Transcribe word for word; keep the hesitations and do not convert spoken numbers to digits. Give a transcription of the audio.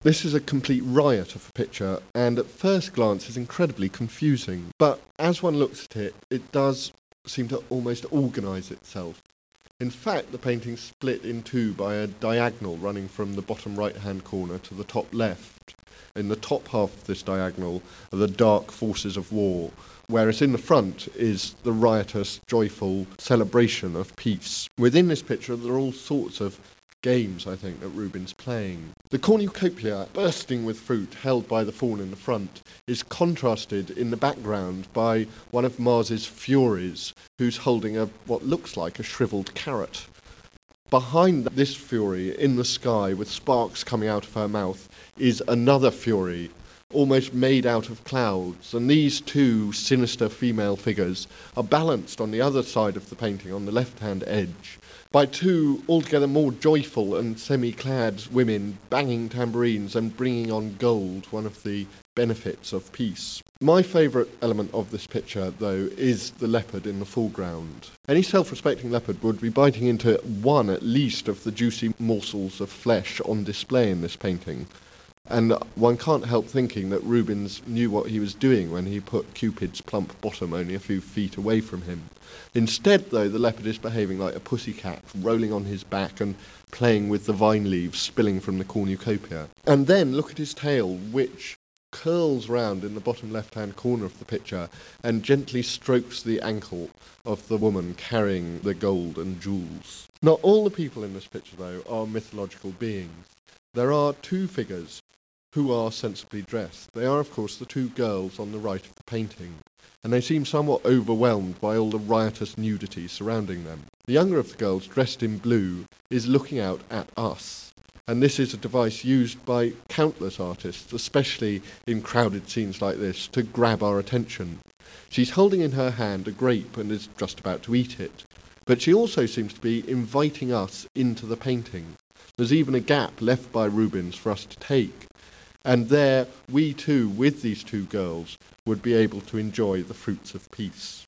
This is a complete riot of a picture, and at first glance is incredibly confusing. But as one looks at it, it does seem to almost organise itself. In fact, the painting's split in two by a diagonal running from the bottom right-hand corner to the top left. In the top half of this diagonal are the dark forces of war, whereas in the front is the riotous, joyful celebration of peace. Within this picture, there are all sorts of games, I think, that Rubens playing. The cornucopia, bursting with fruit, held by the faun in the front, is contrasted in the background by one of Mars's Furies, who's holding a what looks like a shriveled carrot. Behind this Fury, in the sky, with sparks coming out of her mouth, is another Fury, almost made out of clouds, and these two sinister female figures are balanced on the other side of the painting, on the left-hand edge, by two altogether more joyful and semi-clad women banging tambourines and bringing on gold, one of the benefits of peace. My favourite element of this picture, though, is the leopard in the foreground. Any self-respecting leopard would be biting into one, at least, of the juicy morsels of flesh on display in this painting. And one can't help thinking that Rubens knew what he was doing when he put Cupid's plump bottom only a few feet away from him. Instead, though, the leopard is behaving like a pussycat, rolling on his back and playing with the vine leaves spilling from the cornucopia. And then look at his tail, which curls round in the bottom left-hand corner of the picture and gently strokes the ankle of the woman carrying the gold and jewels. Not all the people in this picture, though, are mythological beings. There are two figures who are sensibly dressed. They are, of course, the two girls on the right of the painting, and they seem somewhat overwhelmed by all the riotous nudity surrounding them. The younger of the girls, dressed in blue, is looking out at us, and this is a device used by countless artists, especially in crowded scenes like this, to grab our attention. She's holding in her hand a grape and is just about to eat it, but she also seems to be inviting us into the painting. There's even a gap left by Rubens for us to take. And there, we too, with these two girls, would be able to enjoy the fruits of peace.